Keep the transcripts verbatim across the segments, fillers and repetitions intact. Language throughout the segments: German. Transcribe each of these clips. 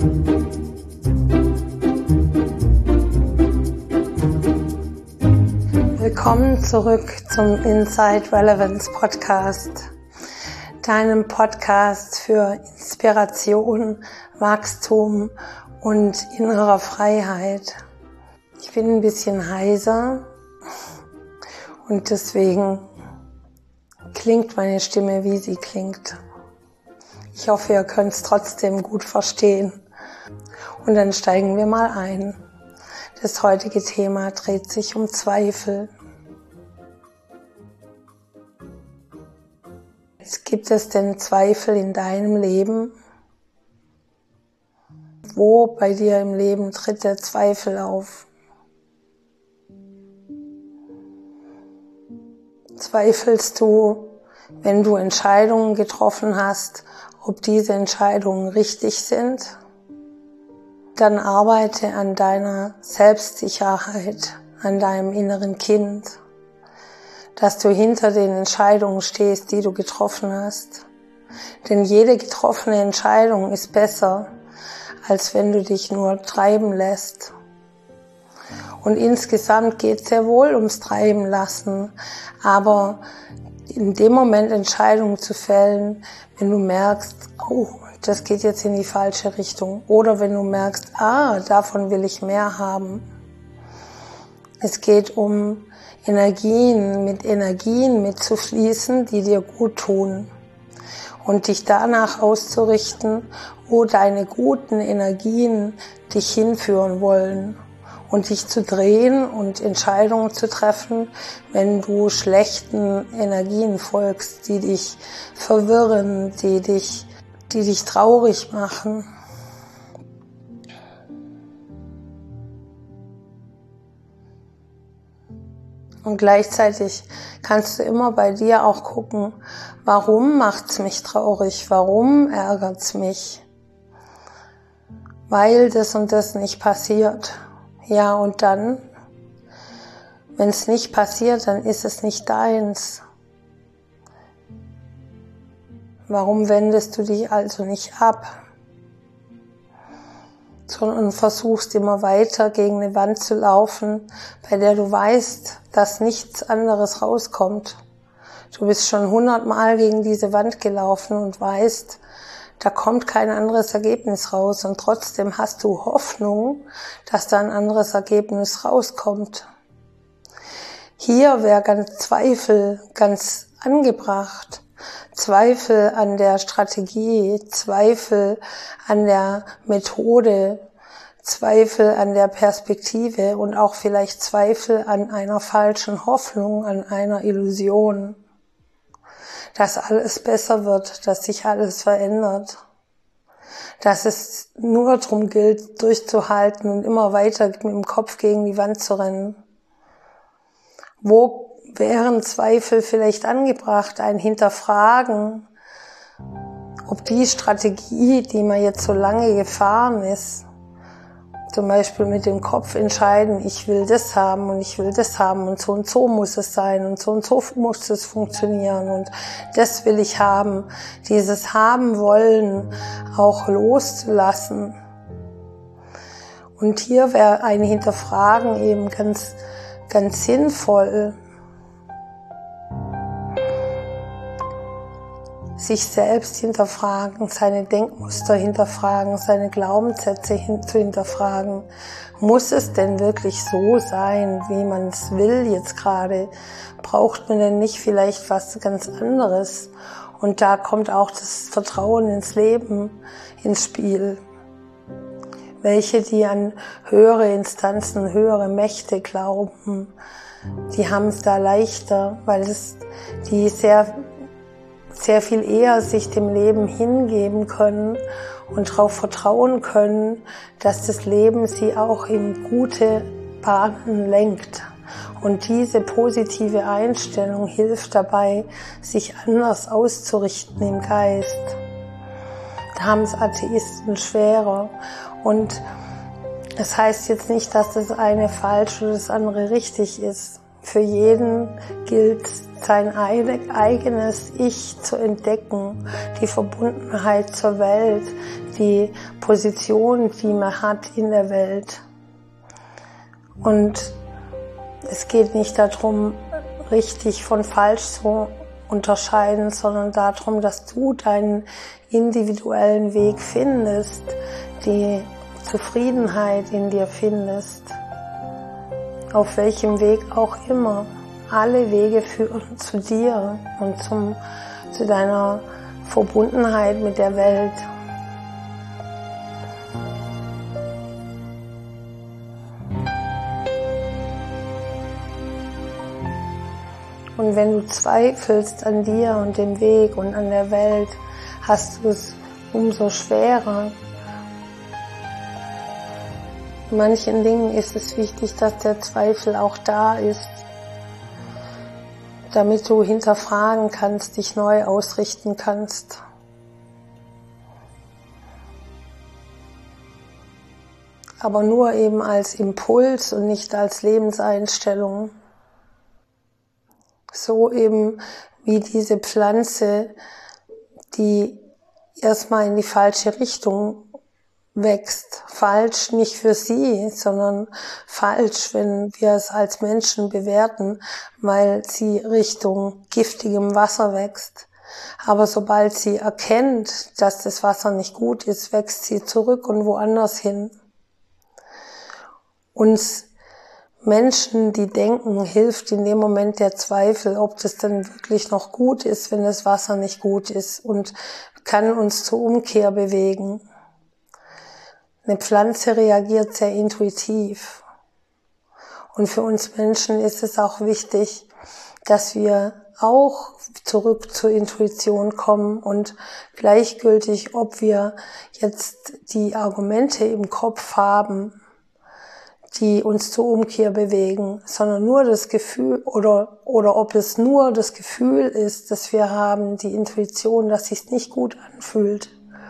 Willkommen zurück zum Inside Relevance Podcast, deinem Podcast für Inspiration, Wachstum und innerer Freiheit. Ich bin ein bisschen heiser und deswegen klingt meine Stimme, wie sie klingt. Ich hoffe, ihr könnt es trotzdem gut verstehen. Und dann steigen wir mal ein. Das heutige Thema dreht sich um Zweifel. Gibt es denn Zweifel in deinem Leben? Wo bei dir im Leben tritt der Zweifel auf? Zweifelst du, wenn du Entscheidungen getroffen hast, ob diese Entscheidungen richtig sind? Dann arbeite an deiner Selbstsicherheit, an deinem inneren Kind, dass du hinter den Entscheidungen stehst, die du getroffen hast. Denn jede getroffene Entscheidung ist besser, als wenn du dich nur treiben lässt. Und insgesamt geht es sehr wohl ums Treiben lassen, aber in dem Moment Entscheidungen zu fällen, wenn du merkst, oh, das geht jetzt in die falsche Richtung, oder wenn du merkst, ah, davon will ich mehr haben. Es geht um Energien, mit Energien mitzufließen, die dir gut tun und dich danach auszurichten, wo deine guten Energien dich hinführen wollen und dich zu drehen und Entscheidungen zu treffen, wenn du schlechten Energien folgst, die dich verwirren, die dich, die dich traurig machen. Und gleichzeitig kannst du immer bei dir auch gucken, warum macht's mich traurig, warum ärgert's mich, weil das und das nicht passiert. Ja, und dann, wenn es nicht passiert, dann ist es nicht deins. Warum wendest du dich also nicht ab, sondern versuchst immer weiter gegen eine Wand zu laufen, bei der du weißt, dass nichts anderes rauskommt. Du bist schon hundertmal gegen diese Wand gelaufen und weißt, da kommt kein anderes Ergebnis raus, und trotzdem hast du Hoffnung, dass da ein anderes Ergebnis rauskommt. Hier wäre ganz Zweifel ganz angebracht. Zweifel an der Strategie, Zweifel an der Methode, Zweifel an der Perspektive und auch vielleicht Zweifel an einer falschen Hoffnung, an einer Illusion, dass alles besser wird, dass sich alles verändert, dass es nur darum gilt, durchzuhalten und immer weiter mit dem Kopf gegen die Wand zu rennen. Wo wären Zweifel vielleicht angebracht, ein Hinterfragen, ob die Strategie, die man jetzt so lange gefahren ist, zum Beispiel mit dem Kopf entscheiden, ich will das haben und ich will das haben und so und so muss es sein und so und so muss es funktionieren und das will ich haben, dieses Haben wollen auch loszulassen. Und hier wäre ein Hinterfragen eben ganz, ganz sinnvoll, sich selbst hinterfragen, seine Denkmuster hinterfragen, seine Glaubenssätze hin- zu hinterfragen. Muss es denn wirklich so sein, wie man es will jetzt gerade? Braucht man denn nicht vielleicht was ganz anderes? Und da kommt auch das Vertrauen ins Leben ins Spiel. Welche, die an höhere Instanzen, höhere Mächte glauben, die haben es da leichter, weil es die sehr sehr viel eher sich dem Leben hingeben können und darauf vertrauen können, dass das Leben sie auch in gute Bahnen lenkt. Und diese positive Einstellung hilft dabei, sich anders auszurichten im Geist. Da haben es Atheisten schwerer. Und es heißt jetzt nicht, dass das eine falsch oder das andere richtig ist. für jeden gilt, sein eigenes Ich zu entdecken, die Verbundenheit zur Welt, die Position, die man hat in der Welt. Und es geht nicht darum, richtig von falsch zu unterscheiden, sondern darum, dass du deinen individuellen Weg findest, die Zufriedenheit in dir findest, auf welchem Weg auch immer. Alle Wege führen zu dir und zum, zu deiner Verbundenheit mit der Welt. Und wenn du zweifelst an dir und dem Weg und an der Welt, hast du es umso schwerer. In manchen Dingen ist es wichtig, dass der Zweifel auch da ist, damit du hinterfragen kannst, dich neu ausrichten kannst. Aber nur eben als Impuls und nicht als Lebenseinstellung. So eben wie diese Pflanze, die erstmal in die falsche Richtung wächst. Falsch nicht für sie, sondern falsch, wenn wir es als Menschen bewerten, weil sie Richtung giftigem Wasser wächst. Aber sobald sie erkennt, dass das Wasser nicht gut ist, wächst sie zurück und woanders hin. Uns Menschen, die denken, hilft in dem Moment der Zweifel, ob das dann wirklich noch gut ist, wenn das Wasser nicht gut ist, und kann uns zur Umkehr bewegen. Eine Pflanze reagiert sehr intuitiv. Und für uns Menschen ist es auch wichtig, dass wir auch zurück zur Intuition kommen und gleichgültig, ob wir jetzt die Argumente im Kopf haben, die uns zur Umkehr bewegen, sondern nur das Gefühl, oder, oder ob es nur das Gefühl ist, dass wir haben, die Intuition, dass es sich nicht gut anfühlt.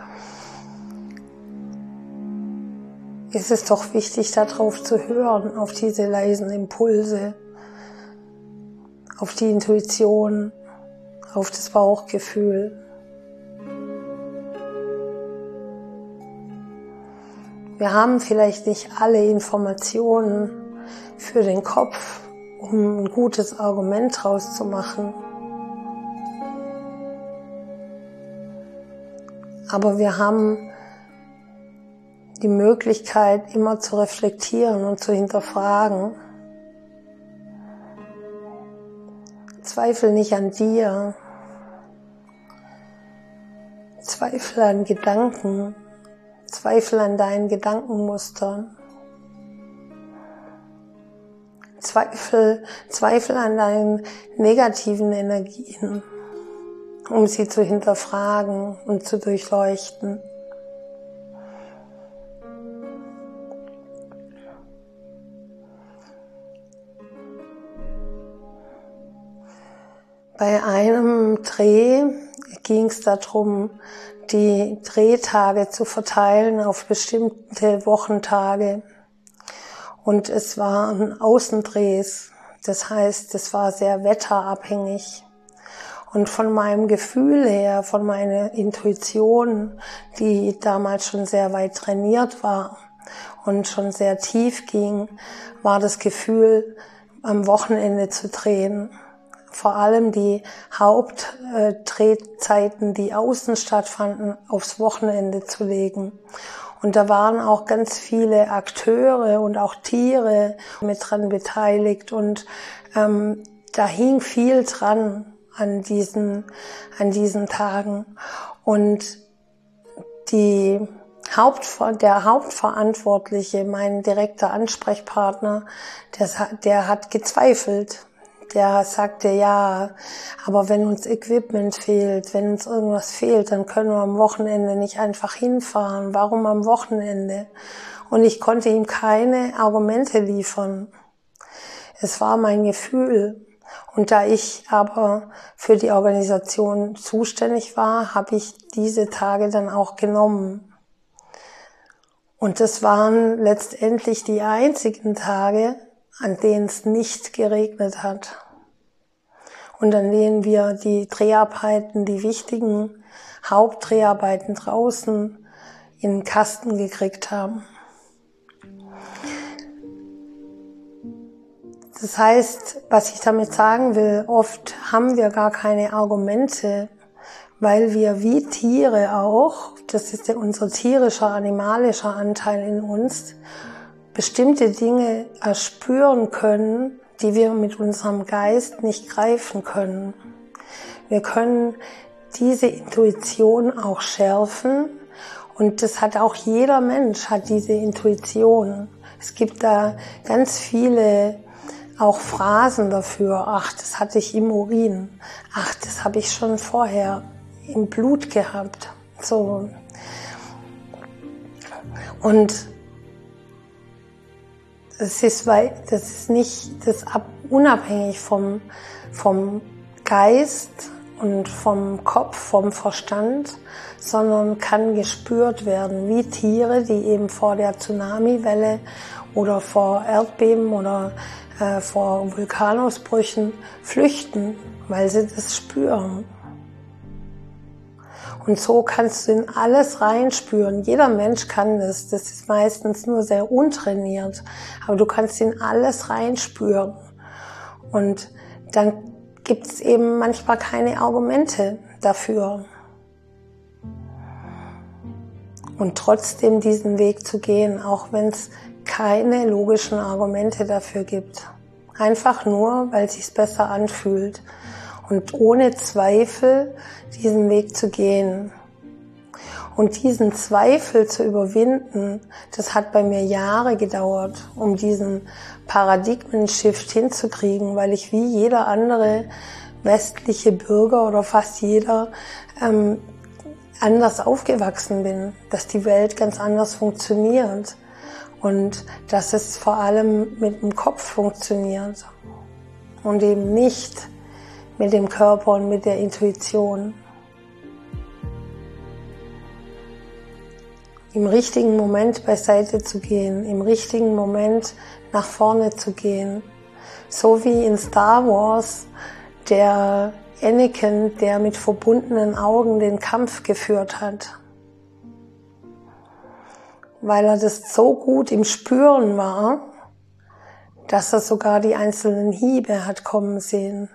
Es ist doch wichtig, darauf zu hören, auf diese leisen Impulse, auf die Intuition, auf das Bauchgefühl. Wir haben vielleicht nicht alle Informationen für den Kopf, um ein gutes Argument draus zu machen. Aber wir haben die Möglichkeit, immer zu reflektieren und zu hinterfragen. Zweifel nicht an dir. Zweifel an Gedanken. Zweifel an deinen Gedankenmustern. Zweifel, Zweifel an deinen negativen Energien, um sie zu hinterfragen und zu durchleuchten. Bei einem Dreh ging es darum, die Drehtage zu verteilen auf bestimmte Wochentage. Und es waren Außendrehs. Das heißt, es war sehr wetterabhängig. Und von meinem Gefühl her, von meiner Intuition, die damals schon sehr weit trainiert war und schon sehr tief ging, war das Gefühl, am Wochenende zu drehen. Vor allem die Hauptdrehzeiten, die außen stattfanden, aufs Wochenende zu legen. Und da waren auch ganz viele Akteure und auch Tiere mit dran beteiligt. Und ähm, da hing viel dran an diesen, an diesen Tagen. Und die Haupt, der Hauptverantwortliche, mein direkter Ansprechpartner, der, der hat gezweifelt. Der sagte, ja, aber wenn uns Equipment fehlt, wenn uns irgendwas fehlt, dann können wir am Wochenende nicht einfach hinfahren. Warum am Wochenende? Und ich konnte ihm keine Argumente liefern. Es war mein Gefühl. Und da ich aber für die Organisation zuständig war, habe ich diese Tage dann auch genommen. Und das waren letztendlich die einzigen Tage, an denen es nicht geregnet hat und an denen wir die Dreharbeiten, die wichtigen Hauptdreharbeiten draußen in den Kasten gekriegt haben. Das heißt, was ich damit sagen will, oft haben wir gar keine Argumente, weil wir wie Tiere auch, das ist ja unser tierischer, animalischer Anteil in uns, bestimmte Dinge erspüren können, die wir mit unserem Geist nicht greifen können. Wir können diese Intuition auch schärfen und das hat auch jeder Mensch, hat diese Intuition. Es gibt da ganz viele auch Phrasen dafür. Ach, das hatte ich im Urin. Ach, das habe ich schon vorher im Blut gehabt. So. Und das ist, das ist nicht das ab, unabhängig vom, vom Geist und vom Kopf, vom Verstand, sondern kann gespürt werden, wie Tiere, die eben vor der Tsunamiwelle oder vor Erdbeben oder äh, vor Vulkanausbrüchen flüchten, weil sie das spüren. Und so kannst du in alles reinspüren. Jeder Mensch kann das. Das ist meistens nur sehr untrainiert. Aber du kannst in alles reinspüren. Und dann gibt es eben manchmal keine Argumente dafür. Und trotzdem diesen Weg zu gehen, auch wenn es keine logischen Argumente dafür gibt. Einfach nur, weil es sich besser anfühlt. Und ohne Zweifel diesen Weg zu gehen. Und diesen Zweifel zu überwinden, das hat bei mir Jahre gedauert, um diesen Paradigmen-Shift hinzukriegen, weil ich wie jeder andere westliche Bürger oder fast jeder ähm, anders aufgewachsen bin, dass die Welt ganz anders funktioniert und dass es vor allem mit dem Kopf funktioniert und eben nicht mit dem Körper und mit der Intuition. Im richtigen Moment beiseite zu gehen, im richtigen Moment nach vorne zu gehen. So wie in Star Wars der Anakin, der mit verbundenen Augen den Kampf geführt hat. Weil er das so gut im Spüren war, dass er sogar die einzelnen Hiebe hat kommen sehen.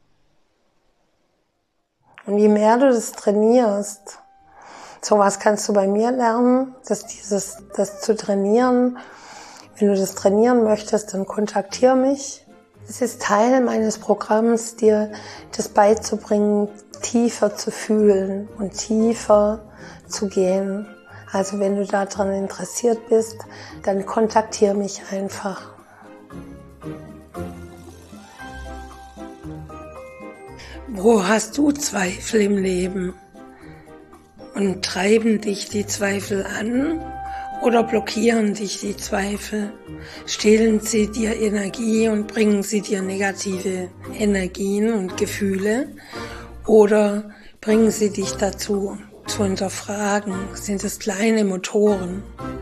Und je mehr du das trainierst, sowas kannst du bei mir lernen, dass dieses, das zu trainieren. Wenn du das trainieren möchtest, dann kontaktiere mich. Es ist Teil meines Programms, dir das beizubringen, tiefer zu fühlen und tiefer zu gehen. Also wenn du daran interessiert bist, dann kontaktiere mich einfach. Wo hast du Zweifel im Leben? Und treiben dich die Zweifel an oder blockieren dich die Zweifel? Stehlen sie dir Energie und bringen sie dir negative Energien und Gefühle? Oder bringen sie dich dazu, zu hinterfragen? Sind es kleine Motoren?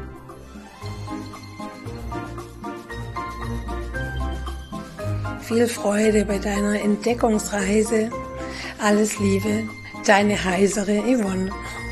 Viel Freude bei deiner Entdeckungsreise. Alles Liebe, deine heisere Yvonne.